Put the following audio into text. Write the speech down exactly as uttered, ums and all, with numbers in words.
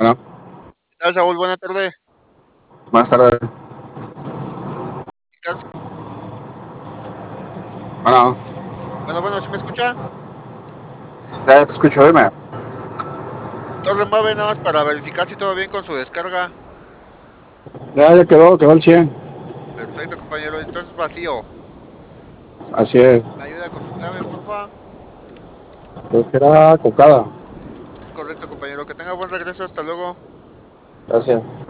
Bueno, ¿Qué tal, Saúl? Buena tarde. buenas tardes. Bueno, Bueno, bueno, ¿sí me escucha? ya te escucho, dime. Torre Mueve nada más para verificar si todo bien con su descarga. Ya, ya quedó, quedó el cien. Perfecto, compañero. Entonces vacío. Así es. ¿Me ayuda con su clave, porfa? Creo que era cocada. Es correcto, compañero. Que tenga buen regreso. Hasta luego. Gracias.